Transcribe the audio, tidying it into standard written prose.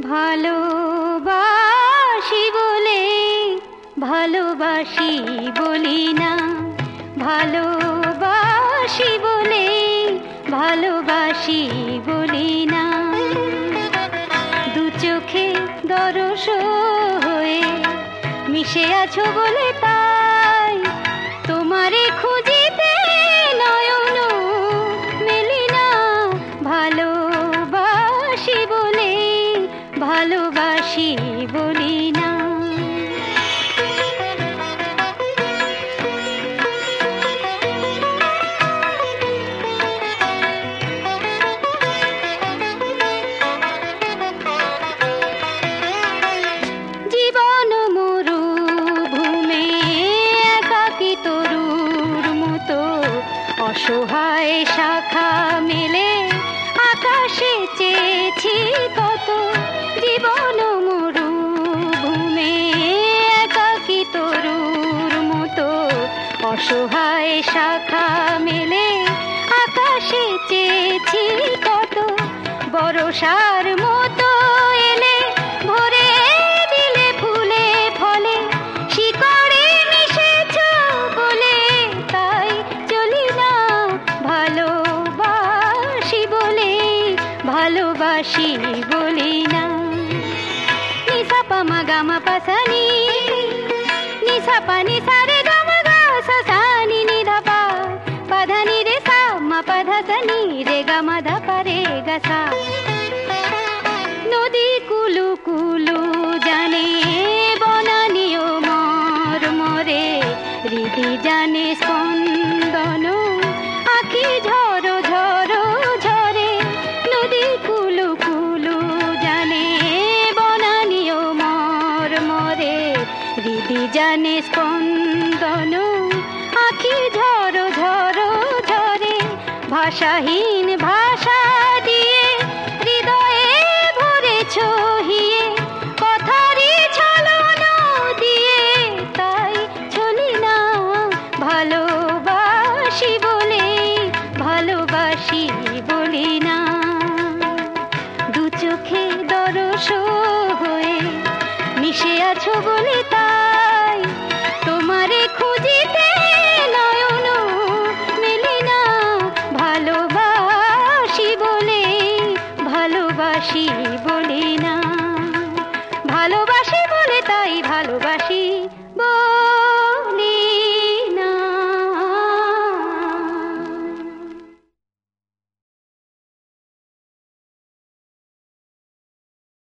ভালোবাসি বলে ভালোবাসি বলি না, ভালোবাসি বলে ভালোবাসি বলি না। দু চোখে দরস হয়ে মিশে আছো বলে তাই তোমারে খুঁজিতে নয়ন মেলি না। ভালোবাসি বলে ভালোবাসি বলি না। জীবন মরুভূমে একাকী তরুর মতো অসহায় শাখা মেলে আকাশে চেয়েছি কত। জীবন মরুভূমে একাকী তরুর মতো অসহায় শাখা মেলে আকাশে চেয়েছি কত। বরষার মতো এলে ভরে দিলে ফুলে ফলে শিকড়ে মিশেছ বলে তাই চলি না। ভালোবাসি বলে ভালোবাসি বলি না। নিসা পামা গামা পাসানি নিসা পানি সারে গামা গা সাসানি নিধা পা পাধানি রে সা মা পাধা সানি রে গামা ধা পা রে গা সা। নদী কুলু কুলু জানে বনানিও মর মরে হৃদি জানে স্পন্দন আখি ঝরো ঝরো ঝরে। নদী কুলু কুলু জানে বনানিও মর মরে হৃদি জানে স্পন্দন আখি ঝরো ঝরো ঝরে। ভাষাহীন ভাষা দিয়ে হৃদয়ে ভরেছ হিয়ে কথারই ছলনা দিয়ে তাই চলি না। ভালোবাসি বলে ভালোবাসি বলি না। দু চোখে দরস হয়ে মিশে আছো বলে তাই তোমারে খুঁজিতে নয়ন মেলি না। ভালোবাসি বলে ভালোবাসি বলি না। ভালোবাসি বলে তাই ভালোবাসি।